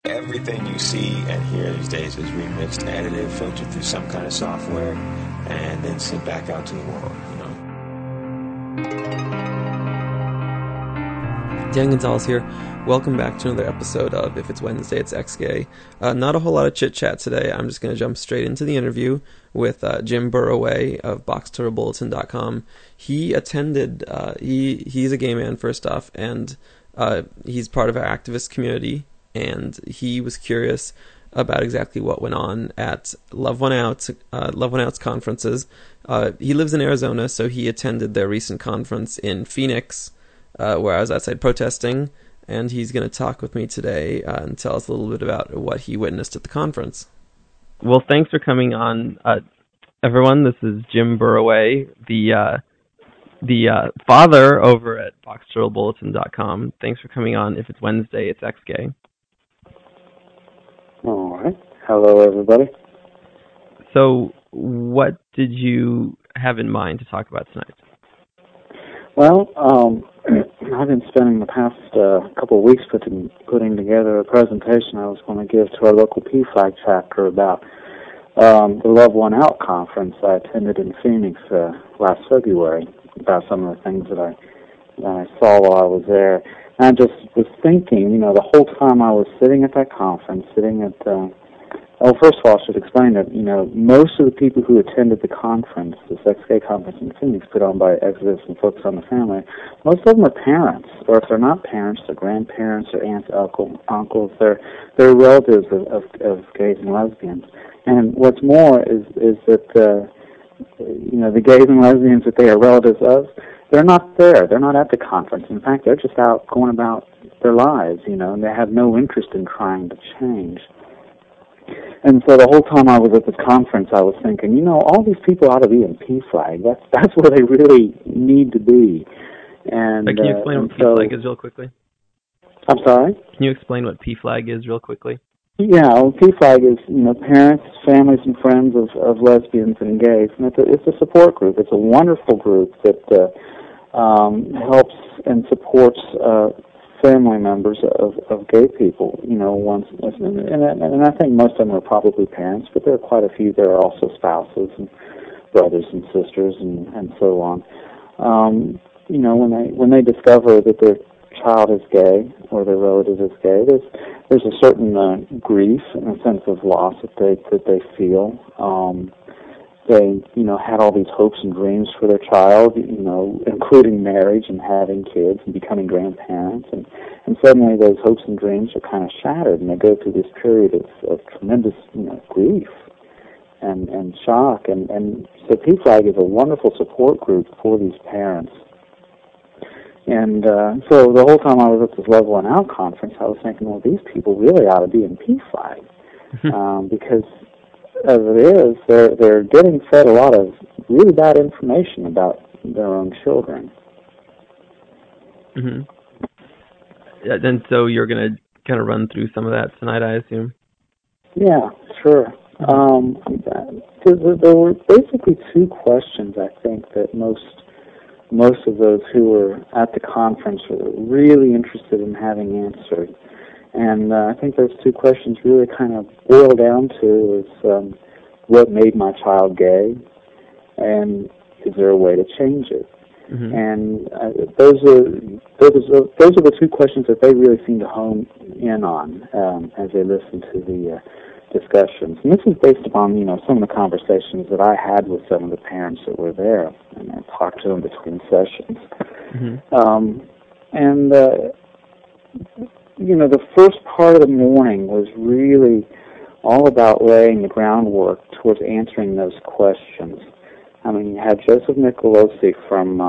Everything you see and hear these days is remixed, edited, filtered through some kind of software, and then sent back out to the world, Dan Gonzalez here. Welcome back to another episode of If It's Wednesday, It's XGay. Not a whole lot of chit-chat today. I'm just going to jump straight into the interview with Jim Burroway of BoxTurtleBulletin.com. He attended, he's a gay man, first off, and he's part of our activist community, and he was curious about exactly what went on at Love One Out's conferences. He lives in Arizona, so he attended their recent conference in Phoenix, where I was outside protesting, and he's going to talk with me today and tell us a little bit about what he witnessed at the conference. Well, thanks for coming on, everyone. This is Jim Burroway, the father over at BoxTurtleBulletin.com. Thanks for coming on. If It's Wednesday, It's XGay. All right. Hello, everybody. So, what did you have in mind to talk about tonight? Well, I've been spending the past couple of weeks putting together a presentation I was going to give to our local PFLAG chapter about the Love One Out conference I attended in Phoenix last February, about some of the things that I saw while I was there. And I just was thinking, the whole time I was sitting at that conference, first of all, I should explain that, most of the people who attended the conference, the Sex-Gay conference in Phoenix put on by Exodus and Focus on the Family, most of them are parents, or if they're not parents, they're grandparents or aunts, uncles, they're relatives of gays and lesbians. And what's more is that, the gays and lesbians that they are relatives of, they're not there. They're not at the conference. In fact, they're just out going about their lives, and they have no interest in trying to change. And so the whole time I was at this conference, I was thinking, all these people ought to be in PFLAG. That's where they really need to be. And can you explain what PFLAG is real quickly? I'm sorry? Can you explain what PFLAG is real quickly? Yeah, well, PFLAG is, parents, families, and friends of lesbians and gays. And it's a support group. It's a wonderful group that helps and supports family members of gay people, and I think most of them are probably parents, but there are quite a few that are also spouses and brothers and sisters and so on. When they discover that their child is gay or their relative is gay, there's a certain grief and a sense of loss that they feel. They, had all these hopes and dreams for their child, including marriage and having kids and becoming grandparents. And suddenly those hopes and dreams are kind of shattered, and they go through this period of tremendous, grief and shock. And so PFLAG is a wonderful support group for these parents. And so the whole time I was at this Love One Out conference, I was thinking, well, these people really ought to be in PFLAG because as it is, they're getting fed a lot of really bad information about their own children. Mm-hmm. Yeah, and so you're going to kind of run through some of that tonight, I assume? Yeah, sure. There were basically two questions, I think, that most of those who were at the conference were really interested in having answered. And I think those two questions really kind of boil down to is what made my child gay, and is there a way to change it? Mm-hmm. And those are the two questions that they really seem to hone in on as they listen to the discussions. And this is based upon some of the conversations that I had with some of the parents that were there, and I talked to them between sessions. Mm-hmm. The first part of the morning was really all about laying the groundwork towards answering those questions. I mean, you had Joseph Nicolosi from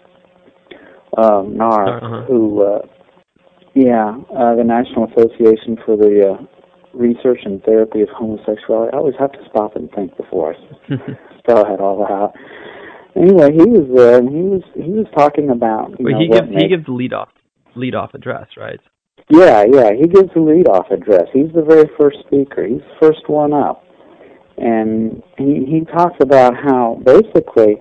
NARC, who, the National Association for the Research and Therapy of Homosexuality. I always have to stop and think before I spell it all out. Anyway, he was there, and he was talking about. He gives the lead off address, right? Yeah, he gives the lead-off address. He's the very first speaker. He's the first one up. And he talks about how, basically,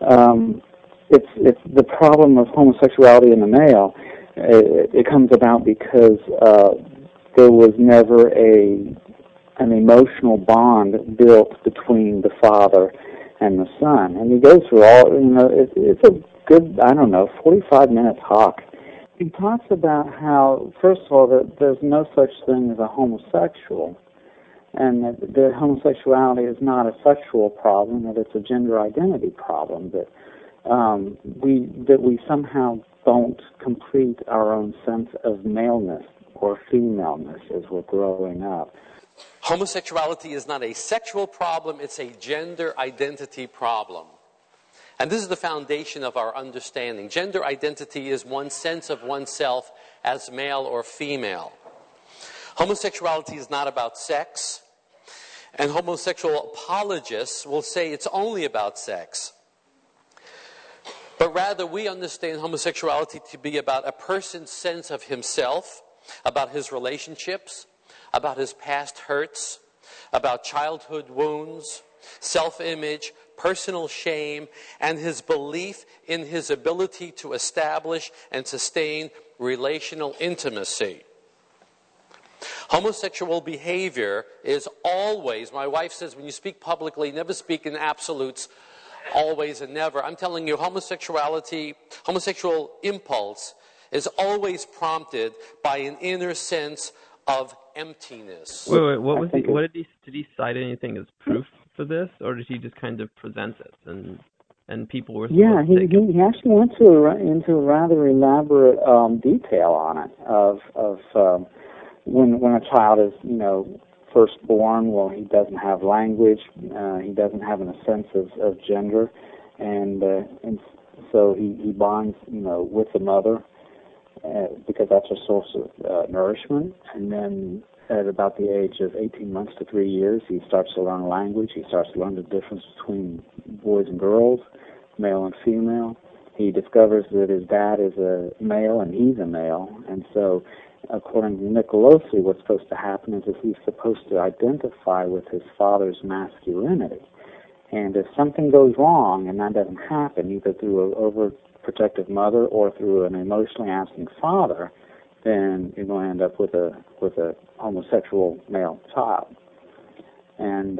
it's the problem of homosexuality in the male. It comes about because there was never an emotional bond built between the father and the son. And he goes through all, it's a good, 45-minute talk. He talks about how, first of all, that there's no such thing as a homosexual, and that homosexuality is not a sexual problem, that it's a gender identity problem, that we somehow don't complete our own sense of maleness or femaleness as we're growing up. Homosexuality is not a sexual problem, it's a gender identity problem. And this is the foundation of our understanding. Gender identity is one's sense of oneself as male or female. Homosexuality is not about sex, and homosexual apologists will say it's only about sex. But rather, we understand homosexuality to be about a person's sense of himself, about his relationships, about his past hurts, about childhood wounds, self-image, personal shame, and his belief in his ability to establish and sustain relational intimacy. Homosexual behavior is always, my wife says, when you speak publicly, never speak in absolutes, always and never. I'm telling you, homosexual impulse is always prompted by an inner sense of emptiness. Wait, did he cite anything as proof for this, or did he just kind of present it and people were he actually went into a rather elaborate detail on it of when a child is first born. Well, he doesn't have language, he doesn't have a sense of gender, and so he bonds with the mother because that's a source of nourishment. And then at about the age of 18 months to 3 years, he starts to learn language. He starts to learn the difference between boys and girls, male and female. He discovers that his dad is a male and he's a male. And so, according to Nicolosi, what's supposed to happen is that he's supposed to identify with his father's masculinity. And if something goes wrong and that doesn't happen, either through an overprotective mother or through an emotionally absent father, then you're going to end up with a homosexual male child. And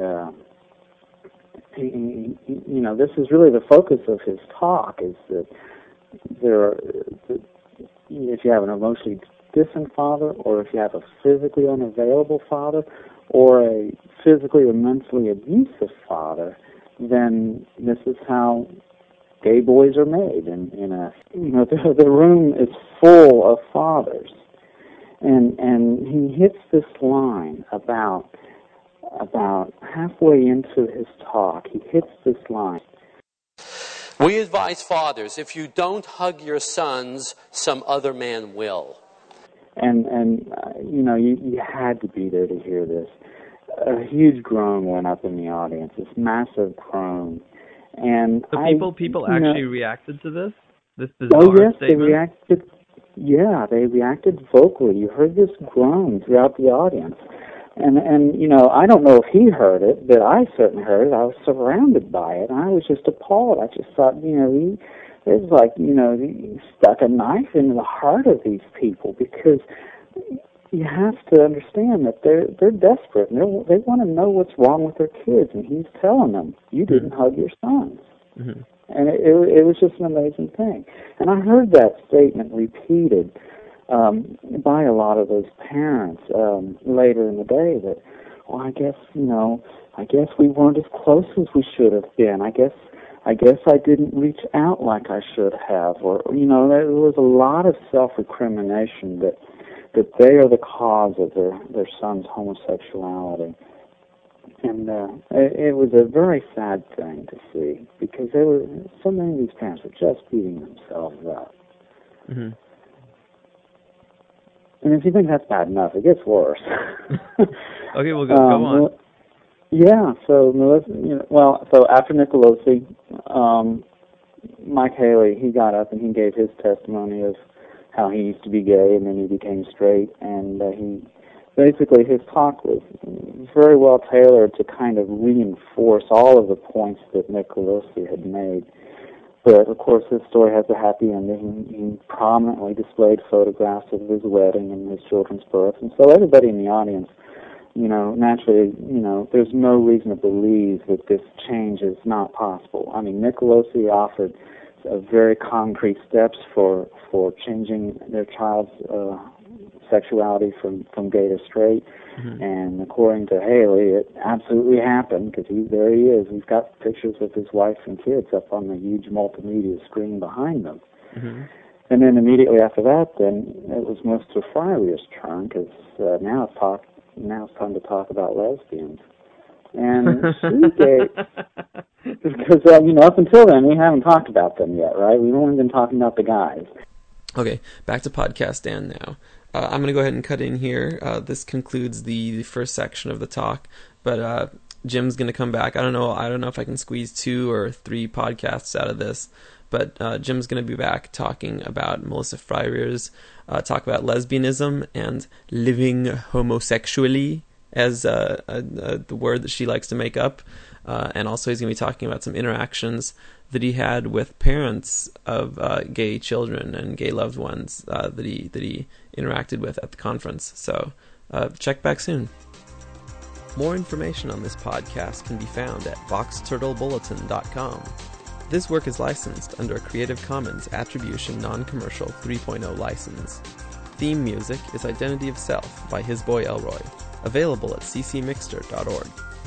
this is really the focus of his talk: is that if you have an emotionally distant father, or if you have a physically unavailable father, or a physically or mentally abusive father, then this is how gay boys are made. The room is full of fathers, and he hits this line about halfway into his talk. He hits this line. We advise fathers, if you don't hug your sons, some other man will. And you had to be there to hear this. A huge groan went up in the audience. This massive groan. And so people actually reacted to this bizarre yes, statement? They reacted. Yeah, they reacted vocally. You heard this groan throughout the audience. And I don't know if he heard it, but I certainly heard it. I was surrounded by it, and I was just appalled. I just thought, it was like, he stuck a knife into the heart of these people, because you have to understand that they're desperate, and they want to know what's wrong with their kids, and he's telling them, you didn't hug your sons. Mm-hmm. And it was just an amazing thing. And I heard that statement repeated by a lot of those parents later in the day, that, well, I guess we weren't as close as we should have been. I guess I didn't reach out like I should have, or there was a lot of self-recrimination that they are the cause of their son's homosexuality. And it was a very sad thing to see, because so many of these parents were just beating themselves up. Mm-hmm. And if you think that's bad enough, it gets worse. Okay, well, go on. Yeah, so so after Nicolosi, Mike Haley, he got up and he gave his testimony of how he used to be gay and then he became straight, and basically his talk was very well tailored to kind of reinforce all of the points that Nicolosi had made. But, of course, this story has a happy ending. He prominently displayed photographs of his wedding and his children's birth. And so everybody in the audience, naturally, there's no reason to believe that this change is not possible. I mean, Nicolosi offered very concrete steps for changing their child's sexuality from gay to straight. Mm-hmm. And according to Haley, it absolutely happened, because there he is. He's got pictures of his wife and kids up on the huge multimedia screen behind them. Mm-hmm. And then immediately after that, then it was Mr. Fryer's turn, because now it's time to talk about lesbians. And she's gay, because, up until then, we haven't talked about them yet, right? We've only been talking about the guys. Okay, back to Podcast Dan now. I'm going to go ahead and cut in here. This concludes the first section of the talk, but Jim's going to come back. I don't know if I can squeeze 2 or 3 podcasts out of this, but Jim's going to be back talking about Melissa Fryer's talk about lesbianism and living homosexually as the word that she likes to make up. And also he's going to be talking about some interactions that he had with parents of gay children and gay loved ones that he interacted with at the conference. So check back soon. More information on this podcast can be found at boxturtlebulletin.com. This work is licensed under a Creative Commons Attribution Non-Commercial 3.0 license. Theme music is Identity of Self by His Boy Elroy, available at ccmixter.org.